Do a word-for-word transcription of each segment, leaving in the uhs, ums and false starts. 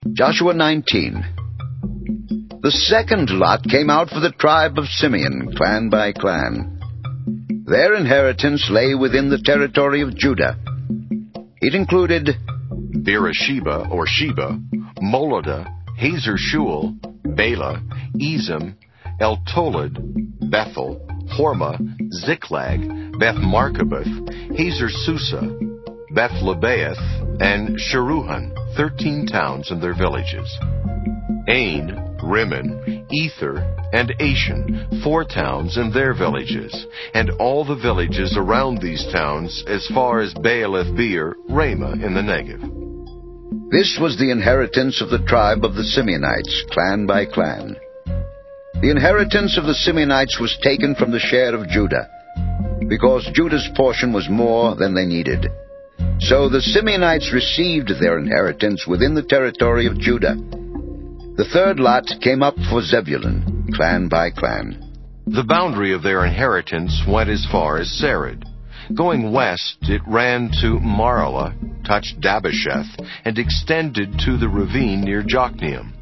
Joshua nineteen. The second lot came out for the tribe of Simeon, clan by clan. Their inheritance lay within the territory of Judah. It included Beersheba or Sheba, Moladah, Hazer Shual, Bela, Ezem, Eltolad, Bethel, Hormah, Ziklag, Beth Markaboth, Hazer Susa, Beth Lebaoth, and Sheruhan, thirteen towns and their villages. Ain, Rimmon, Ether, and Ashan, four towns and their villages, and all the villages around these towns as far as Baalath Beer, Ramah in the Negev. This was the inheritance of the tribe of the Simeonites, clan by clan. The inheritance of the Simeonites was taken from the share of Judah, because Judah's portion was more than they needed. So the Simeonites received their inheritance within the territory of Judah. The third lot came up for Zebulun, clan by clan. The boundary of their inheritance went as far as Sarid. Going west, it ran to Maralah, touched Dabasheth, and extended to the ravine near Jokneam.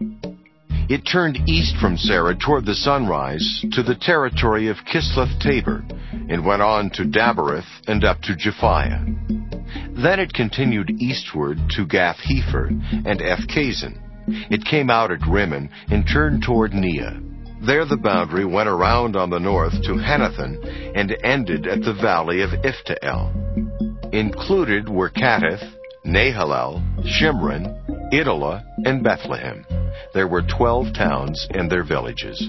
It turned east from Sarid toward the sunrise to the territory of Kisloth Tabor, and went on to Dabereth and up to Japhiah. Then it continued eastward to Gath Hepher and Ethkazin. It came out at Rimmon and turned toward Neah. There the boundary went around on the north to Hanathon and ended at the valley of Iftael. Included were Kattith, Nahalel, Shimron, Idalah, and Bethlehem. There were twelve towns and their villages.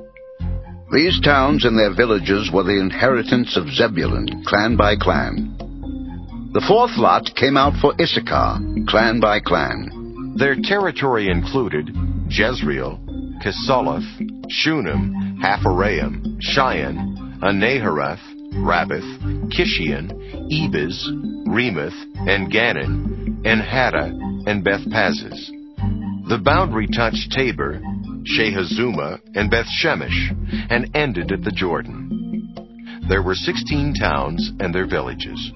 These towns and their villages were the inheritance of Zebulun, clan by clan. The fourth lot came out for Issachar, clan by clan. Their territory included Jezreel, Kisaloth, Shunem, Hapharaim, Cheyenne, Anahareth, Rabbath, Kishion, Ebez, Remoth, and Ganon, and Hattah, and Beth Pazzez. The boundary touched Tabor, Shehazumah, and Beth Shemesh, and ended at the Jordan. There were sixteen towns and their villages.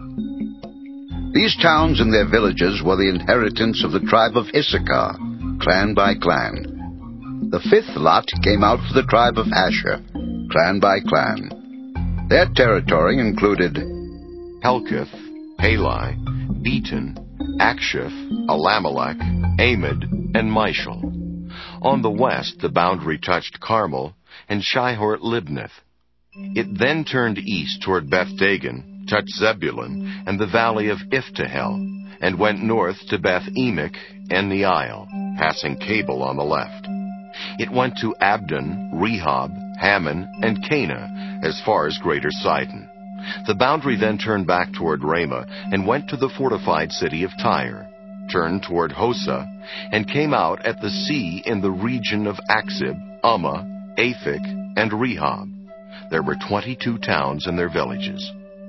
These towns and their villages were the inheritance of the tribe of Issachar, clan by clan. The fifth lot came out for the tribe of Asher, clan by clan. Their territory included Helkath, Halai, Beaton, Akshiph, Alamelech, Amid, and Mishal. On the west, the boundary touched Carmel and Shihor Libnath. It then turned east toward Beth Dagon, touched Zebulun and the valley of Iftahel, and went north to Beth Emich and the Isle, passing Cable on the left. It went to Abdon, Rehob, Hammon, and Cana, as far as Greater Sidon. The boundary then turned back toward Ramah and went to the fortified city of Tyre, turned toward Hosa, and came out at the sea in the region of Akzib, Ummah, Aphik, and Rehob. There were twenty-two towns and their villages.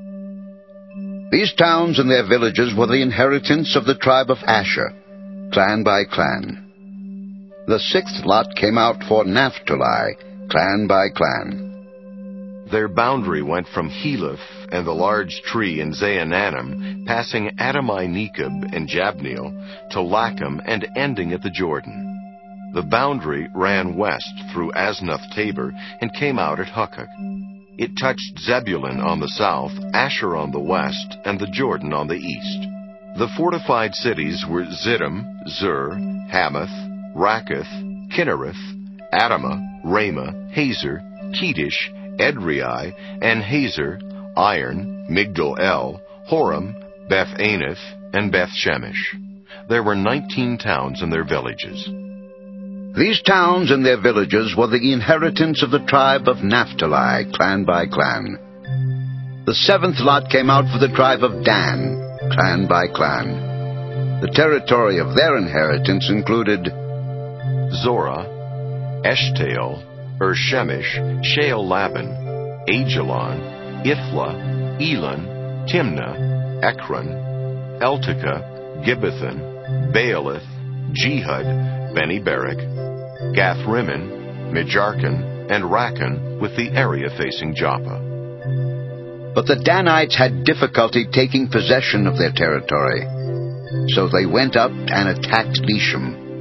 These towns and their villages were the inheritance of the tribe of Asher, clan by clan. The sixth lot came out for Naphtali, clan by clan. Their boundary went from Heleph and the large tree in Zaanannim, passing Adami-Nekeb and Jabneel, to Lacham and ending at the Jordan. The boundary ran west through Asnath Tabor and came out at Hukkok. It touched Zebulun on the south, Asher on the west, and the Jordan on the east. The fortified cities were Ziddim, Zur, Hamath, Rakkath, Kinnereth, Adamah, Ramah, Hazer, Kedesh, Edrei, and Hazer, Iron, Migdal-El, Horem, Beth Anath, and Beth Shemesh. There were nineteen towns and their villages. These towns and their villages were the inheritance of the tribe of Naphtali, clan by clan. The seventh lot came out for the tribe of Dan, clan by clan. The territory of their inheritance included Zorah, Eshtaol, Ur-Shemesh, Sheol-Laban, Ajalon, Ithla, Elon, Timnah, Ekron, Eltekeh, Gibbethon, Baalath, Jehud, Beni-Berak, Gath-Rimmon, Mijarkon, and Rakkon, with the area facing Joppa. But the Danites had difficulty taking possession of their territory. So they went up and attacked Nisham,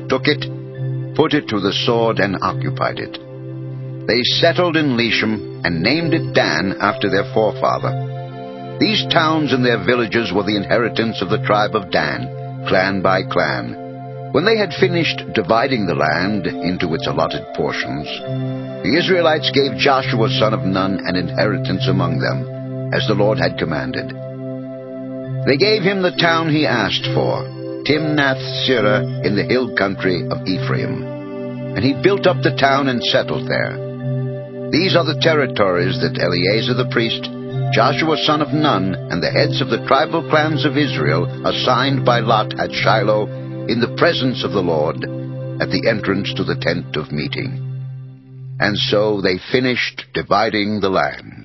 took it, put it to the sword, and occupied it. They settled in Leshem and named it Dan after their forefather. These towns and their villages were the inheritance of the tribe of Dan, clan by clan. When they had finished dividing the land into its allotted portions, the Israelites gave Joshua son of Nun an inheritance among them, as the Lord had commanded. They gave him the town he asked for, Timnath-Serah in the hill country of Ephraim, and he built up the town and settled there. These are the territories that Eleazar the priest, Joshua son of Nun, and the heads of the tribal clans of Israel assigned by lot at Shiloh in the presence of the Lord at the entrance to the tent of meeting. And so they finished dividing the land.